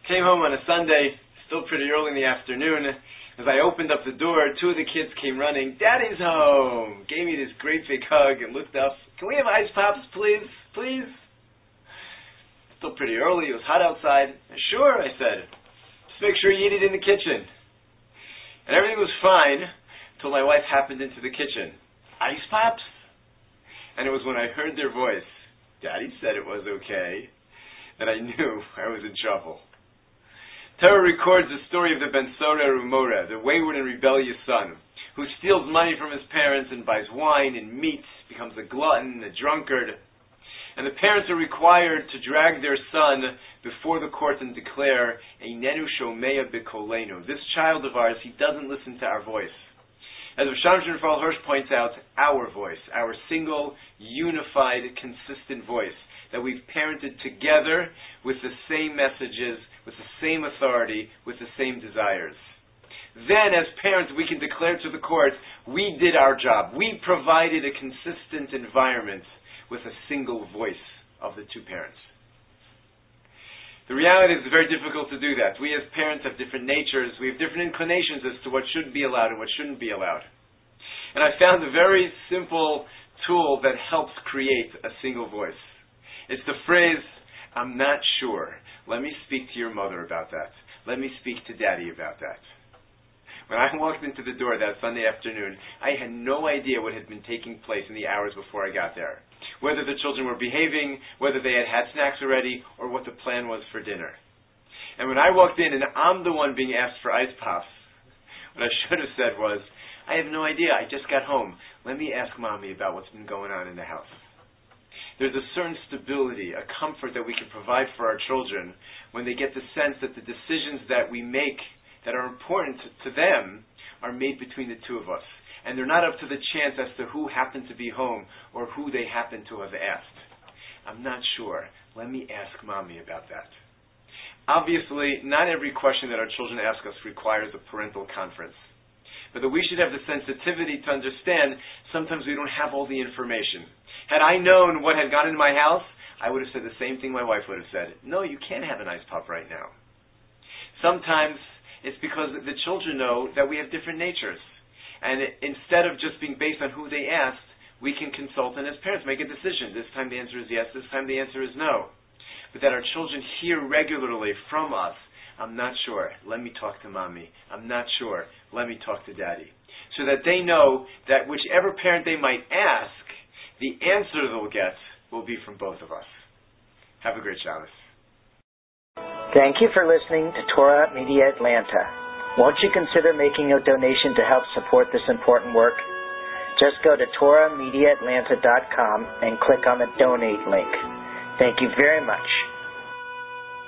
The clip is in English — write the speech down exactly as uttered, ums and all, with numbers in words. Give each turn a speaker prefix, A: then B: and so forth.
A: Came home on a Sunday, still pretty early in the afternoon. As I opened up the door, two of the kids came running. Daddy's home! Gave me this great big hug and looked up. Can we have ice pops, please? Please? Still pretty early. It was hot outside. Sure, I said. Just make sure you eat it in the kitchen. And everything was fine until my wife happened into the kitchen. Ice pops? And it was when I heard their voice. Daddy said it was okay. And I knew I was in trouble. Torah records the story of the Ben Sora Rumora, the wayward and rebellious son, who steals money from his parents and buys wine and meat, becomes a glutton, a drunkard. And the parents are required to drag their son before the court and declare, Einenu Shomea B'Kolenu. This child of ours, he doesn't listen to our voice. As Rav Shamshon Raphael Hirsch points out, our voice, our single, unified, consistent voice, that we've parented together with the same messages, with the same authority, with the same desires. Then, as parents, we can declare to the court, we did our job. We provided a consistent environment with a single voice of the two parents. The reality is it's very difficult to do that. We as parents have different natures. We have different inclinations as to what should be allowed and what shouldn't be allowed. And I found a very simple tool that helps create a single voice. It's the phrase, I'm not sure. Let me speak to your mother about that. Let me speak to Daddy about that. When I walked into the door that Sunday afternoon, I had no idea what had been taking place in the hours before I got there. Whether the children were behaving, whether they had had snacks already, or what the plan was for dinner. And when I walked in and I'm the one being asked for ice pops, what I should have said was, I have no idea, I just got home. Let me ask Mommy about what's been going on in the house. There's a certain stability, a comfort that we can provide for our children when they get the sense that the decisions that we make that are important to them are made between the two of us. And they're not up to the chance as to who happened to be home or who they happen to have asked. I'm not sure. Let me ask Mommy about that. Obviously, not every question that our children ask us requires a parental conference. But that we should have the sensitivity to understand sometimes we don't have all the information. Had I known what had gone into my house, I would have said the same thing my wife would have said. No, you can't have an ice pop right now. Sometimes it's because the children know that we have different natures. And it, instead of just being based on who they asked, we can consult and as parents make a decision. This time the answer is yes, this time the answer is no. But that our children hear regularly from us, I'm not sure, let me talk to Mommy. I'm not sure, let me talk to Daddy. So that they know that whichever parent they might ask, the answer they'll get will be from both of us. Have a great Shabbos.
B: Thank you for listening to Torah Media Atlanta. Won't you consider making a donation to help support this important work? Just go to torah media atlanta dot com and click on the donate link. Thank you very much.